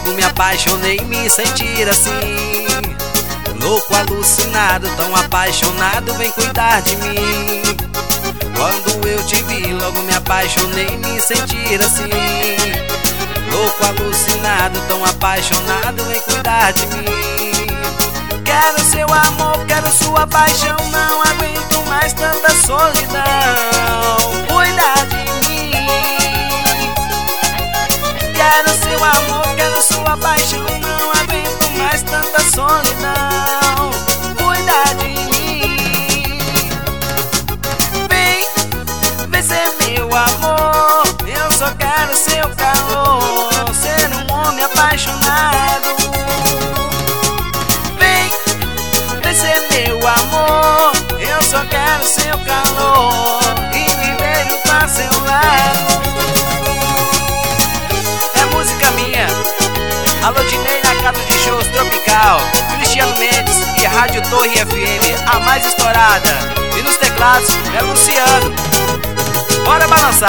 logo me apaixonei em me sentir assim. Louco, alucinado, tão apaixonado, vem cuidar de mim. Quando eu te vi, logo me apaixonei em me sentir assim. Louco, alucinado, tão apaixonado, vem cuidar de mim. Quero seu amor, quero sua paixão, não aguento mais tanta solidão. Cuida de mim. Quero seu amor, quero sua paixão, não aguento mais tanta solidão. Cuida de mim. Vem, vem ser meu amor, eu só quero seu calor, ser um homem apaixonado. Vem, vem ser meu amor, eu só quero seu calor e viver junto a seu lado. É música minha. Alô Dinei na casa de shows Tropical, Cristiano Mendes e Rádio Torre FM, a mais estourada. E nos teclados é Luciano. Bora balançar.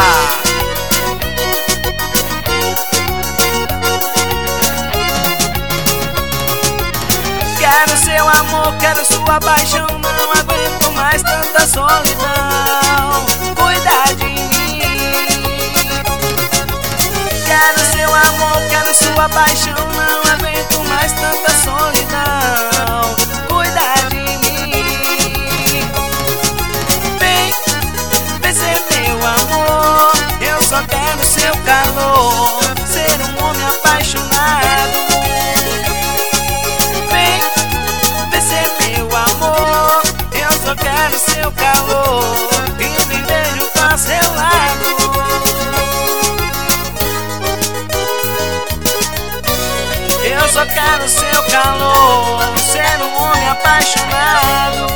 Quero seu amor, quero sua paixão, não aguento mais tanta solidão. Cuida de mim. Quero seu amor, quero sua paixão, não aguento mais tanta solidão. Cuida de mim. Vem, vem ser meu amor, eu só quero seu calor, ser um homem apaixonado. Vem, vem ser meu amor, eu só quero seu calor e viver junto a seu lado. Eu só quero seu calor, ser um homem apaixonado.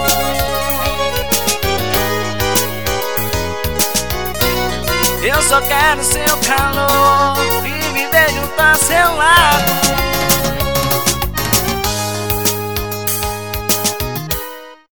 Eu só quero seu calor e viver junto a seu lado.